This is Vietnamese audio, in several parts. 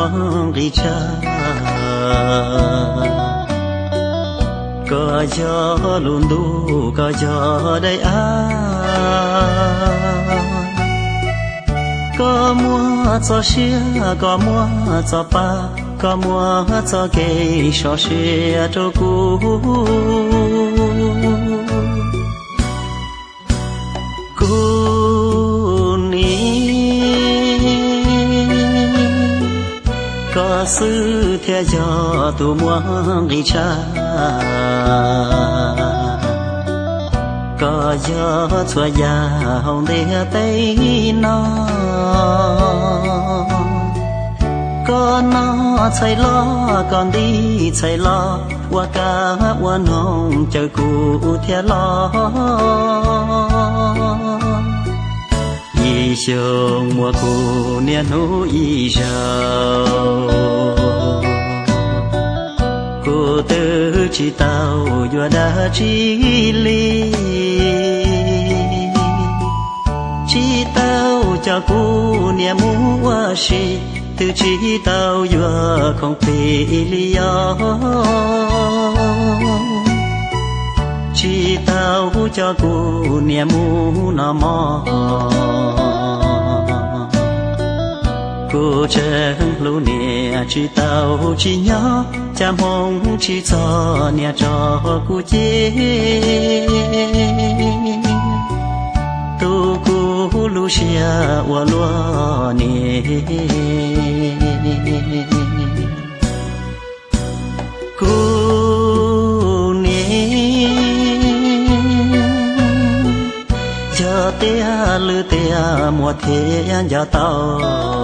muang ri cha có gió luôn đủ có gió đây có mua cho xia có mua cho pa có mua cho cây cho xia cho cũ có sư theo gió tu muang đi cha có gió xua già hồng đĩa tây nó có nó chạy lo còn đi chạy lo qua cá qua nông chờ cụ theo lo y sông mùa cụ niên hú y sầu cụ tư chỉ tàu vừa đã chỉ ly chỉ tàu cho cụ niên mua xì từ chỉ tàu vừa không phê lý chỉ tao cho cô niềm mu nó mò cô chẳng lưu nè chỉ tao chỉ nhớ chăm hồng chỉ cho nè cho cô chế tu cô lưu xia qua lúa nè tia lư tia mùa thế giờ tao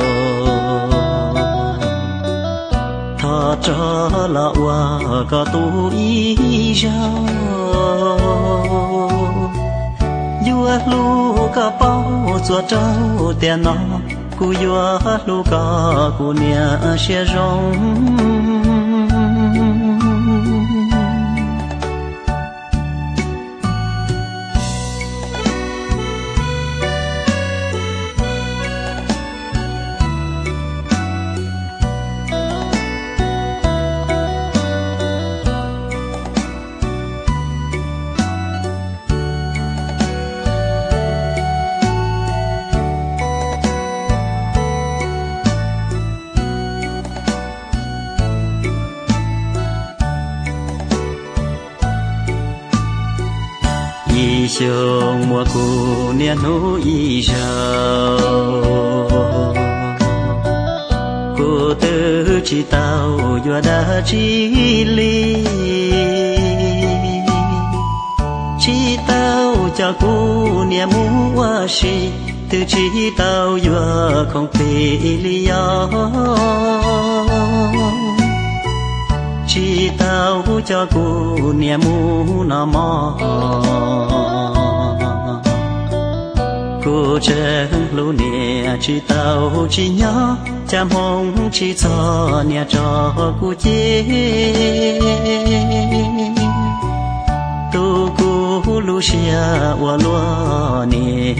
thọ cho lọ qua có tu ý rau vua lu có bao chùa trâu tiền nó cu vua lu có cu nia xe rong sông mùa cụ niên hú y sầu cụ tư chỉ tàu vừa đã chỉ ly chỉ tàu cho cụ niên mua xì từ chỉ tàu vừa không phê lý chỉ tao cho cô niềm mu nó mò cô chẳng lưu nè chỉ tao chỉ nhớ chăm hồng chỉ cho nè cho cô chế tu cô lưu xia qua lúa nè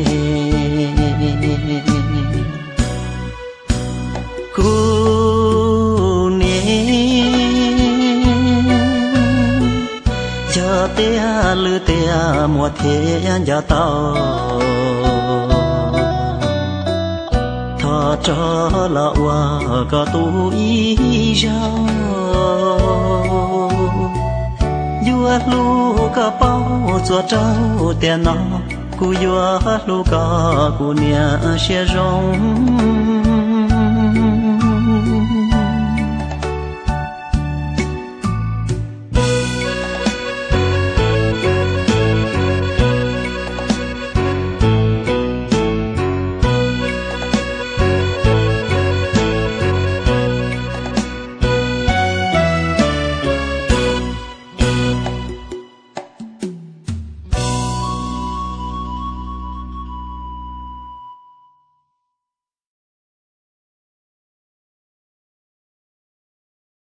tia lư tia mùa thế giờ tao thọ cho lọ qua có tu ý rau vua lu có bao chùa trâu tiền nó cu vua lu có cu nia xe rong